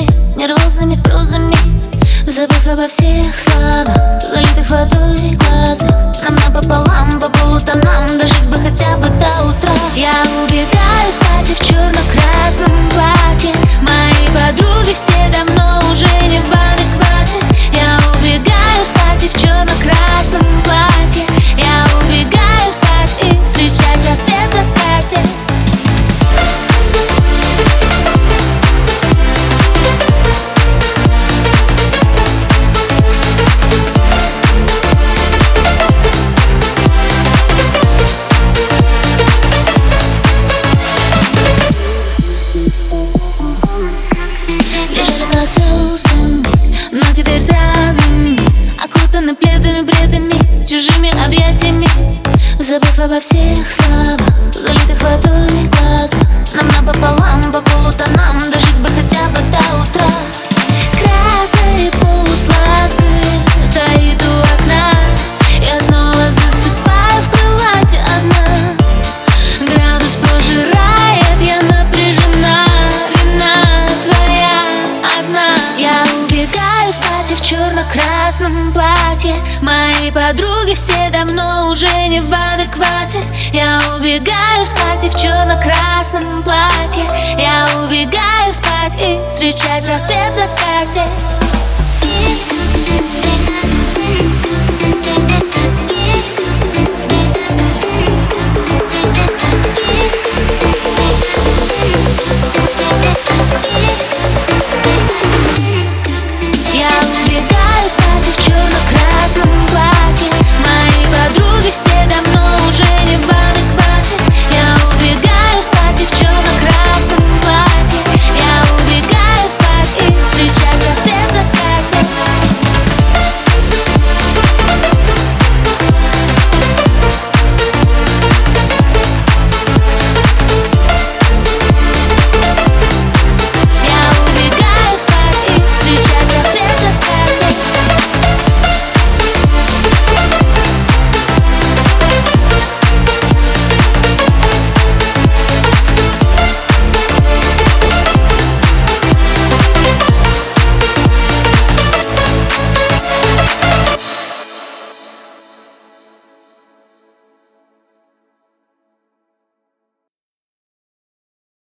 нервозными прозами, забыв обо всех словах, залитых водой глазах. Нам напополам, по полутонам, дожить бы хотя бы до утра. Я убегаю спать в черно-красном платье. Мои подруги все давно уже не в адеквате. Я убегаю спать в черно-красном платье. Я убегаю спать и встречать рассвет в закате. Но теперь с разными, окутаны пледами, бредами, чужими объятиями, забыв обо всех словах, залитых водой глазах. Нам напополам, по полутонам, дожить бы хотя бы до утра. Красное полусладкое стоит у окна. Я снова засыпаю в кровати одна. Градус пожирает, я напряжена. Вина твоя одна. Я убегаю спать в черно-красном платье. Мои подруги все давно уже не в адеквате. Я убегаю спать в черно-красном платье. Я убегаю спать и встречать рассвет в закате.